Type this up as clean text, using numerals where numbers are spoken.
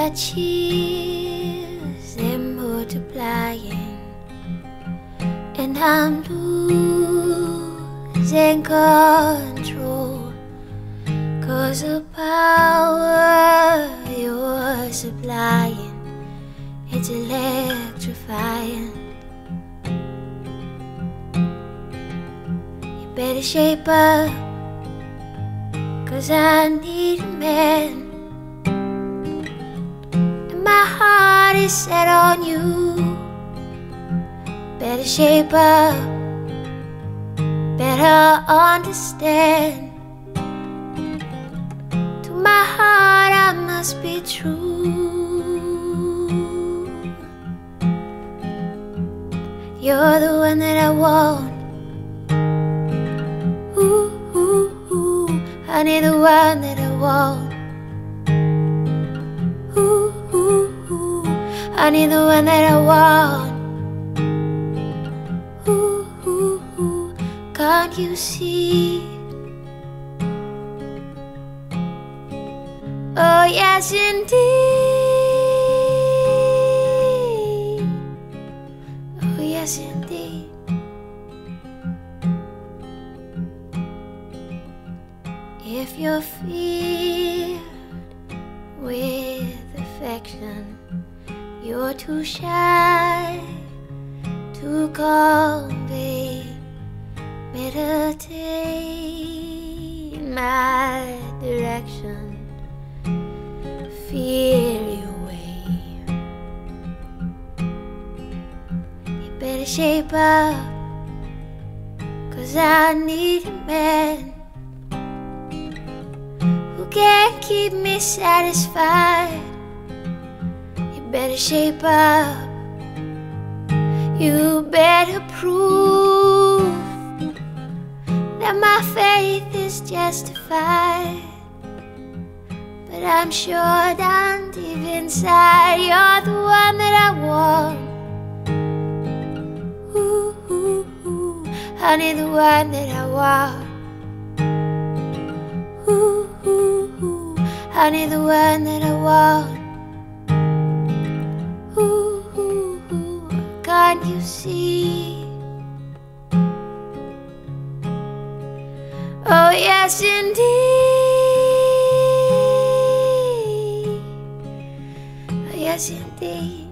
cheers, they're multiplying, and I'm losing control, 'cause the power you're supplying, it's electrifying. You better shape up, 'cause I need a man. My heart is set on you. Better shape up, better understand. To my heart I must be true. You're the one that I want. Ooh, ooh, ooh. Honey, the one that I want. Honey, the one that I want. Ooh, ooh, ooh. Can't you see? Oh yes, indeed. Oh yes, indeed. If you're filled with affection, you're too shy to convey. Meditate my direction, feel your way. You better shape up, 'cause I need a man who can keep me satisfied. Better shape up, you better prove that my faith is justified. But I'm sure down deep inside, you're the one that I want. Ooh, ooh, ooh. Honey, the one that I want. Ooh, ooh, ooh. Honey, the one that I want. Can't you see? Oh yes, indeed. Oh yes, indeed.